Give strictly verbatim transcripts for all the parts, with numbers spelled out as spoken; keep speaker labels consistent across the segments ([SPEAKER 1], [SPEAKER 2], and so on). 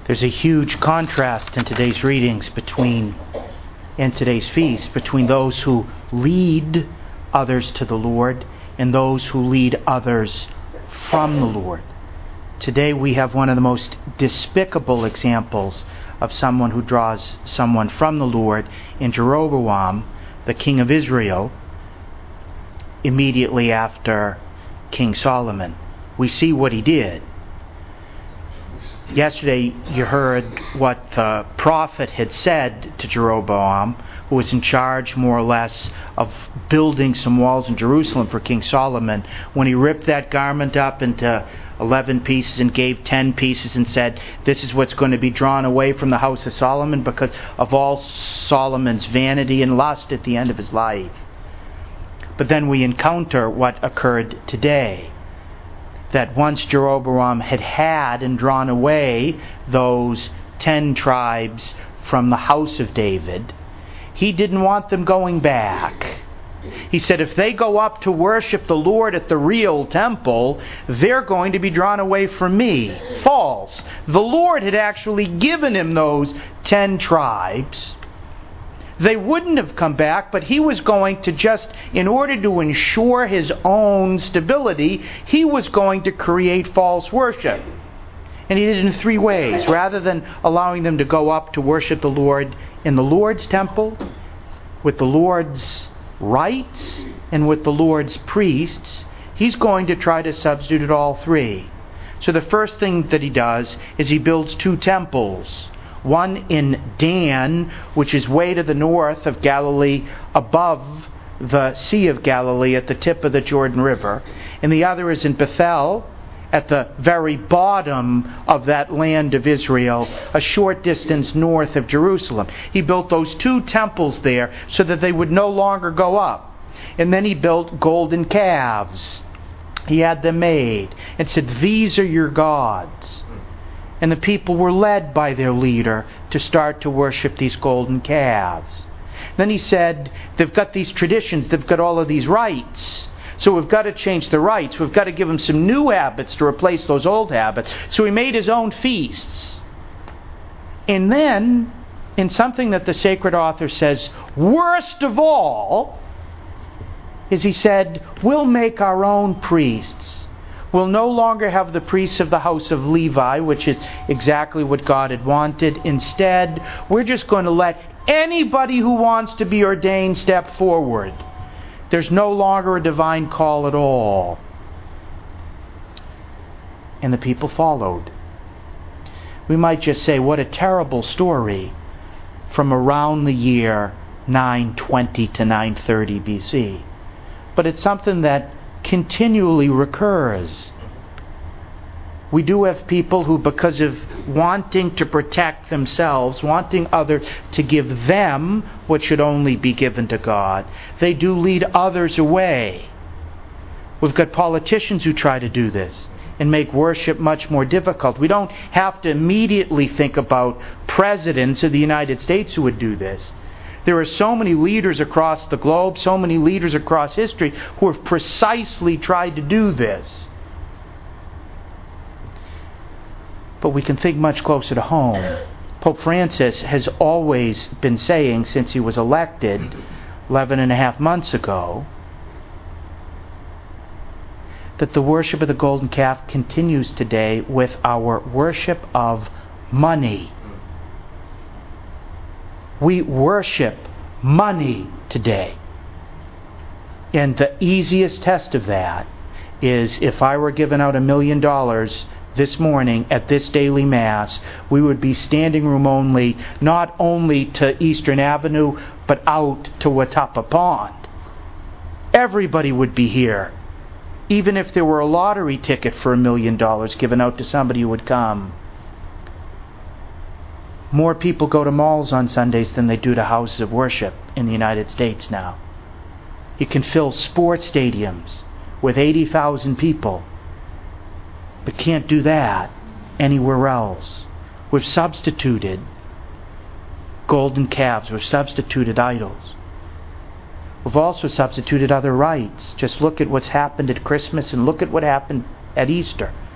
[SPEAKER 1] There's a huge contrast in today's readings between, in today's feast, between those who lead others to the Lord and those who lead others from the Lord. Today we have one of the most despicable examples of someone who draws someone from the Lord in Jeroboam, the king of Israel, immediately after King Solomon. We see what he did. Yesterday you heard what the prophet had said to Jeroboam, who was in charge more or less of building some walls in Jerusalem for King Solomon, when he ripped that garment up into eleven pieces and gave ten pieces and said, this is what's going to be drawn away from the house of Solomon because of all Solomon's vanity and lust at the end of his life. But then we encounter what occurred today. That once Jeroboam had had and drawn away those ten tribes from the house of David, he didn't want them going back. He said, if they go up to worship the Lord at the real temple, they're going to be drawn away from me. False. The Lord had actually given him those ten tribes. They wouldn't have come back, but he was going to just, in order to ensure his own stability, he was going to create false worship. And he did it in three ways. Rather than allowing them to go up to worship the Lord in the Lord's temple, with the Lord's rites, and with the Lord's priests, he's going to try to substitute all three. So the first thing that he does is he builds two temples. One in Dan, which is way to the north of Galilee, above the Sea of Galilee at the tip of the Jordan River. And the other is in Bethel, at the very bottom of that land of Israel, a short distance north of Jerusalem. He built those two temples there so that they would no longer go up. And then he built golden calves. He had them made and said, these are your gods. And the people were led by their leader to start to worship these golden calves. Then he said, they've got these traditions, they've got all of these rites. So we've got to change the rites. We've got to give them some new habits to replace those old habits. So he made his own feasts. And then, in something that the sacred author says, worst of all, is he said, we'll make our own priests. We'll no longer have the priests of the house of Levi, which is exactly what God had wanted. Instead, we're just going to let anybody who wants to be ordained step forward. There's no longer a divine call at all. And the people followed. We might just say, what a terrible story from around the year nine twenty to nine thirty B C. But it's something that continually recurs. We do have people who, because of wanting to protect themselves, wanting others to give them what should only be given to God, they do lead others away. We've got politicians who try to do this and make worship much more difficult. We don't have to immediately think about presidents of the United States who would do this. There are so many leaders across the globe, so many leaders across history who have precisely tried to do this. But we can think much closer to home. Pope Francis has always been saying, since he was elected eleven and a half months ago, that the worship of the golden calf continues today with our worship of money. We worship money today. And the easiest test of that is if I were given out a million dollars this morning at this daily Mass, we would be standing room only, not only to Eastern Avenue, but out to Watapa Pond. Everybody would be here. Even if there were a lottery ticket for a million dollars given out to somebody who would come. More people go to malls on Sundays than they do to houses of worship in the United States now. You can fill sports stadiums with eighty thousand people, but can't do that anywhere else. We've substituted golden calves. We've substituted idols. We've also substituted other rites. Just look at what's happened at Christmas and look at what happened at Easter.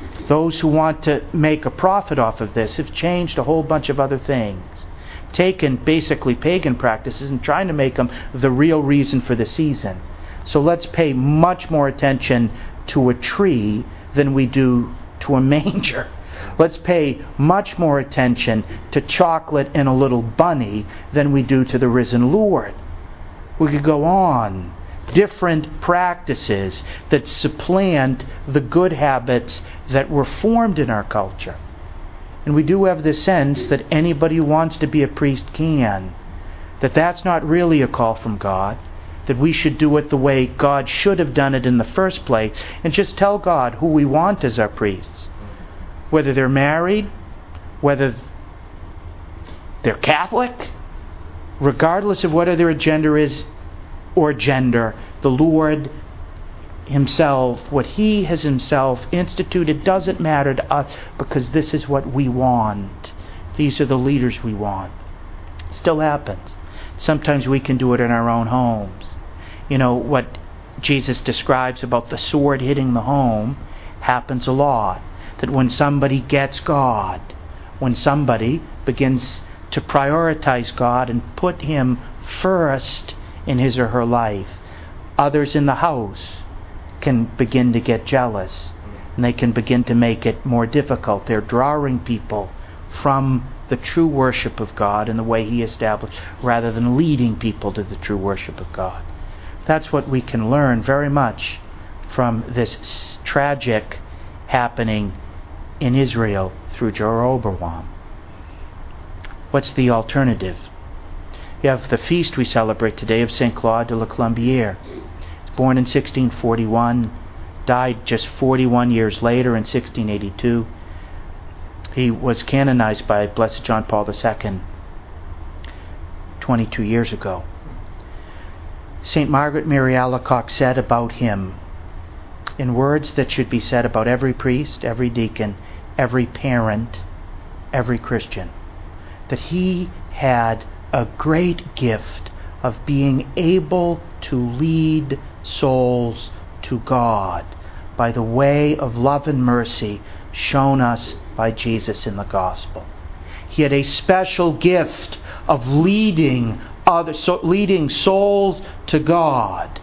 [SPEAKER 1] Those who want to make a profit off of this have changed a whole bunch of other things. Taken basically pagan practices and trying to make them the real reason for the season. So let's pay much more attention to a tree than we do to a manger. Let's pay much more attention to chocolate and a little bunny than we do to the risen Lord. We could go on. Different practices that supplant the good habits that were formed in our culture. And we do have this sense that anybody who wants to be a priest can. That that's not really a call from God. That we should do it the way God should have done it in the first place. And just tell God who we want as our priests. Whether they're married, whether they're Catholic, regardless of whether their gender is or gender, the Lord Himself, what He has Himself instituted doesn't matter to us because this is what we want. These are the leaders we want. Still happens. Sometimes we can do it in our own homes. You know, what Jesus describes about the sword hitting the home happens a lot. That when somebody gets God, when somebody begins to prioritize God and put Him first in his or her life, others in the house can begin to get jealous, and they can begin to make it more difficult. They're drawing people from the true worship of God in the way He established, rather than leading people to the true worship of God. That's what we can learn very much from this tragic happening in Israel through Jeroboam. What's the alternative? You have the feast we celebrate today of Saint Claude de la Colombière. He's born in sixteen forty-one, died just forty-one years later in sixteen eighty-two. He was canonized by Blessed John Paul the Second twenty-two years ago. Saint Margaret Mary Alacoque said about him, in words that should be said about every priest, every deacon, every parent, every Christian, that he had a great gift of being able to lead souls to God by the way of love and mercy shown us by Jesus in the gospel. He had a special gift of leading other, so leading souls to God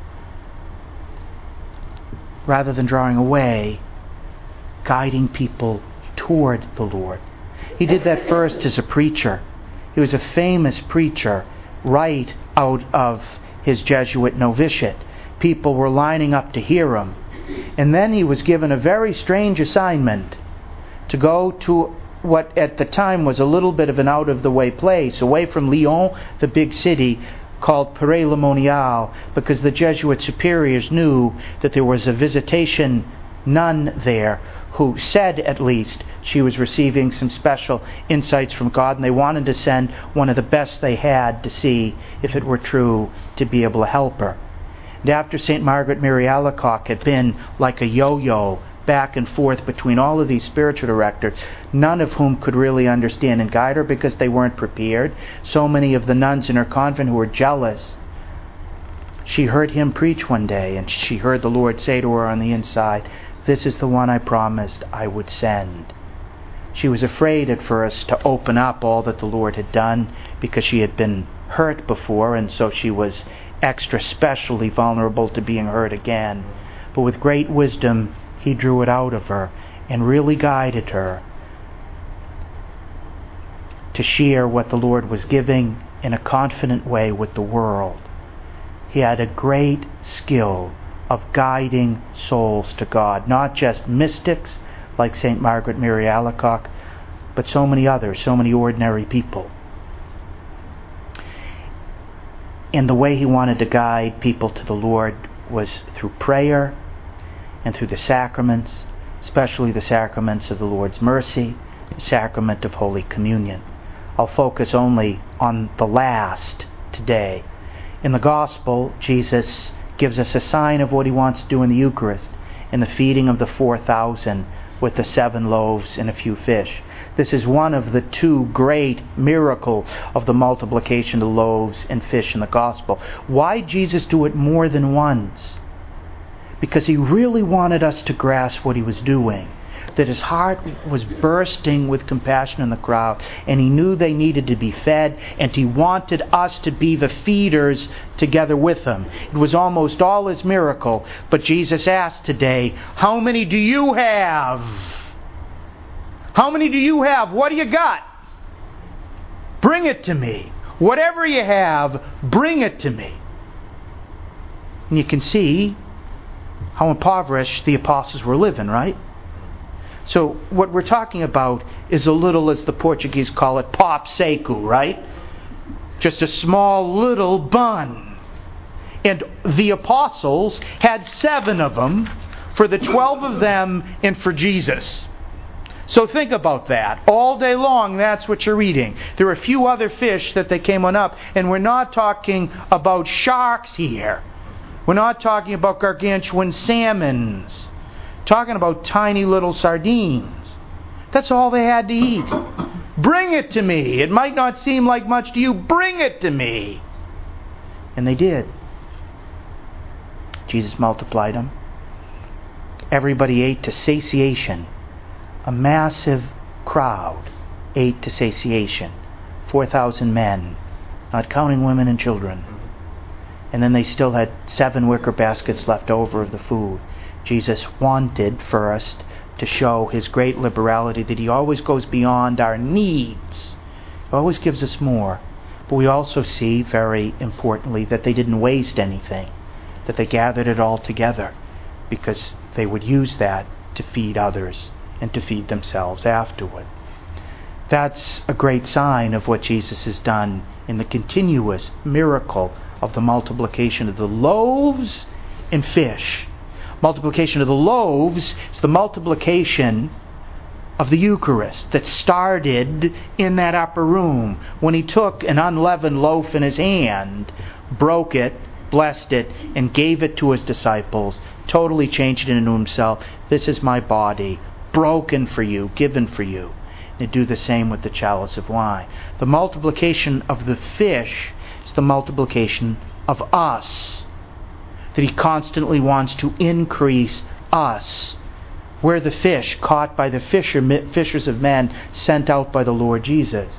[SPEAKER 1] rather than drawing away, guiding people toward the Lord. He did that first as a preacher. He was a famous preacher right out of his Jesuit novitiate. People were lining up to hear him. And then he was given a very strange assignment to go to what at the time was a little bit of an out-of-the-way place, away from Lyon, the big city, called Paray-le-Monial, because the Jesuit superiors knew that there was a visitation nun there who said, at least, she was receiving some special insights from God, and they wanted to send one of the best they had to see if it were true, to be able to help her. And after Saint Margaret Mary Alacoque had been like a yo-yo back and forth between all of these spiritual directors, none of whom could really understand and guide her because they weren't prepared, so many of the nuns in her convent who were jealous, she heard him preach one day, and she heard the Lord say to her on the inside, "This is the one I promised I would send." She was afraid at first to open up all that the Lord had done because she had been hurt before, and so she was extra specially vulnerable to being hurt again. But with great wisdom, He drew it out of her and really guided her to share what the Lord was giving in a confident way with the world. He had a great skill of guiding souls to God, not just mystics like Saint Margaret Mary Alacoque, but so many others, so many ordinary people. And the way he wanted to guide people to the Lord was through prayer and through the sacraments, especially the sacraments of the Lord's mercy, the sacrament of Holy Communion. I'll focus only on the last today. In the Gospel, Jesus gives us a sign of what He wants to do in the Eucharist, in the feeding of the four thousand with the seven loaves and a few fish. This is one of the two great miracles of the multiplication of loaves and fish in the Gospel. Why did Jesus do it more than once? Because He really wanted us to grasp what He was doing. that his heart was bursting with compassion in the crowd, and he knew they needed to be fed, and he wanted us to be the feeders together with him. It was almost all his miracle, but Jesus asked today, how many do you have? How many do you have? What do you got? Bring it to me. Whatever you have, bring it to me. And you can see how impoverished the apostles were living, right? So what we're talking about is a little, as the Portuguese call it, pop seco, right? Just a small little bun. And the apostles had seven of them for the twelve of them and for Jesus. So think about that. All day long, that's what you're eating. There are a few other fish that they came on up, and we're not talking about sharks here. We're not talking about gargantuan salmons. Talking about tiny little sardines. That's all they had to eat. Bring it to me. It might not seem like much to you. Bring it to me. And they did. Jesus multiplied them. Everybody ate to satiation. A massive crowd ate to satiation. four thousand men, not counting women and children. And then they still had seven wicker baskets left over of the food. Jesus wanted first to show his great liberality, that he always goes beyond our needs. He always gives us more. But we also see, very importantly, that they didn't waste anything, that they gathered it all together, because they would use that to feed others and to feed themselves afterward. That's a great sign of what Jesus has done in the continuous miracle of the multiplication of the loaves and fish. Multiplication of the loaves is the multiplication of the Eucharist that started in that upper room when he took an unleavened loaf in his hand, broke it, blessed it, and gave it to his disciples, totally changed it into himself. This is my body, broken for you, given for you. And do the same with the chalice of wine. The multiplication of the fish is the multiplication of us. That he constantly wants to increase us. We're the fish caught by the fisher, fishers of men sent out by the Lord Jesus.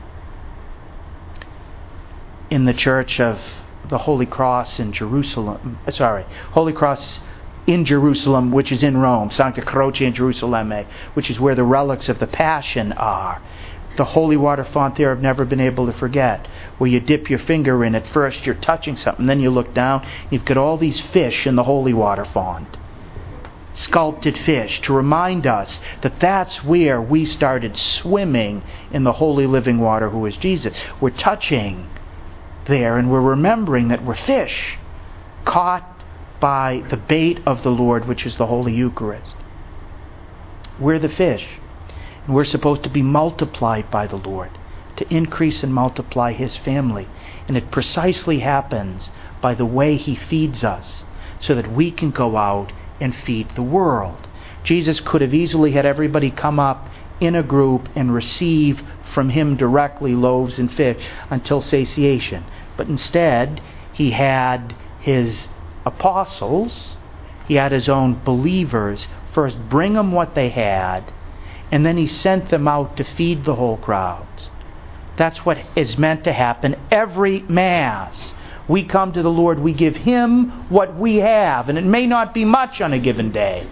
[SPEAKER 1] In the Church of the Holy Cross in Jerusalem, sorry, Holy Cross in Jerusalem, which is in Rome, Sancta Croce in Jerusalem, which is where the relics of the Passion are. The holy water font there I've never been able to forget, where you dip your finger in. At first you're touching something, then you look down, you've got all these fish in the holy water font. Sculpted fish to remind us that that's where we started swimming in the holy living water who is Jesus. We're touching there and we're remembering that we're fish caught by the bait of the Lord, which is the Holy Eucharist. We're the fish. And we're supposed to be multiplied by the Lord, to increase and multiply his family. And it precisely happens by the way he feeds us, so that we can go out and feed the world. Jesus could have easily had everybody come up in a group and receive from him directly loaves and fish until satiation. But instead, he had his apostles, he had his own believers first bring them what they had, and then he sent them out to feed the whole crowds. That's what is meant to happen every Mass. We come to the Lord, we give him what we have, and it may not be much on a given day.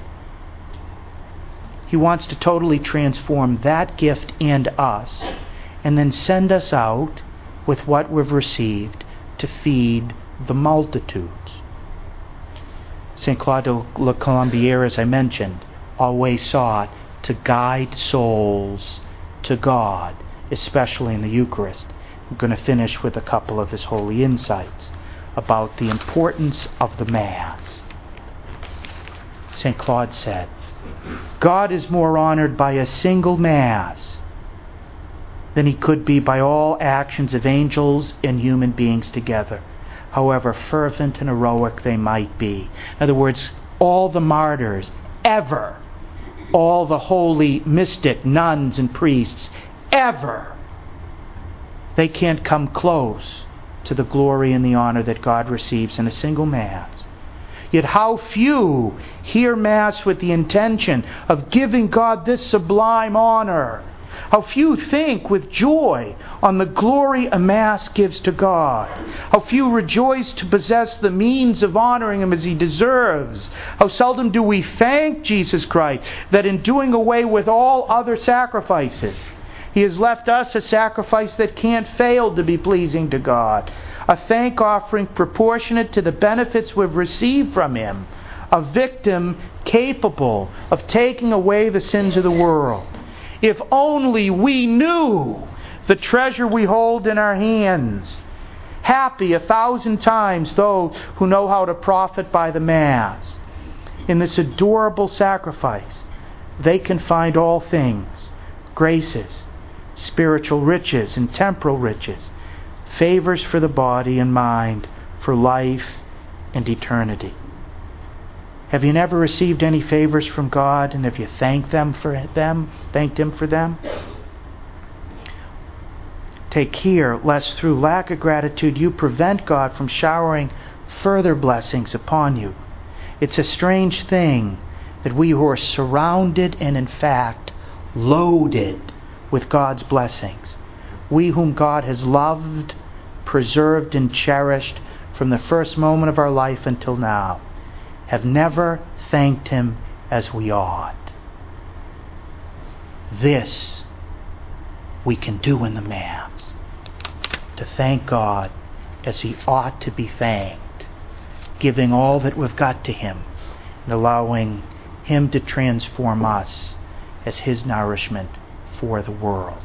[SPEAKER 1] He wants to totally transform that gift and us, and then send us out with what we've received to feed the multitudes. Saint Claude de la Colombière, as I mentioned, always sought to guide souls to God, especially in the Eucharist. I'm going to finish with a couple of his holy insights about the importance of the Mass. Saint Claude said, God is more honored by a single Mass than he could be by all actions of angels and human beings together, however fervent and heroic they might be. In other words, all the martyrs ever, all the holy mystic nuns and priests ever, they can't come close to the glory and the honor that God receives in a single Mass. Yet how few hear Mass with the intention of giving God this sublime honor. How few think with joy on the glory a Mass gives to God. How few rejoice to possess the means of honoring Him as He deserves. How seldom do we thank Jesus Christ that in doing away with all other sacrifices, He has left us a sacrifice that can't fail to be pleasing to God. A thank offering proportionate to the benefits we've received from Him. A victim capable of taking away the sins of the world. If only we knew the treasure we hold in our hands. Happy a thousand times those who know how to profit by the Mass. In this adorable sacrifice, they can find all things, graces, spiritual riches and temporal riches, favors for the body and mind, for life and eternity. Have you never received any favors from God, and have you thanked them for them, thanked Him for them? Take care lest through lack of gratitude you prevent God from showering further blessings upon you. It's a strange thing that we who are surrounded and in fact loaded with God's blessings, we whom God has loved, preserved, and cherished from the first moment of our life until now, have never thanked Him as we ought. This we can do in the Mass, to thank God as He ought to be thanked, giving all that we've got to Him and allowing Him to transform us as His nourishment for the world.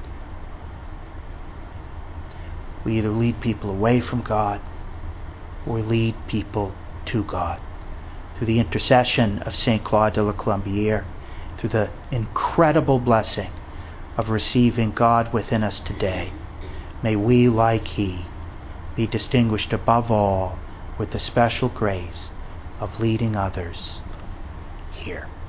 [SPEAKER 1] We either lead people away from God or lead people to God. Through the intercession of Saint Claude de la Colombière, through the incredible blessing of receiving God within us today, may we, like he, be distinguished above all with the special grace of leading others here.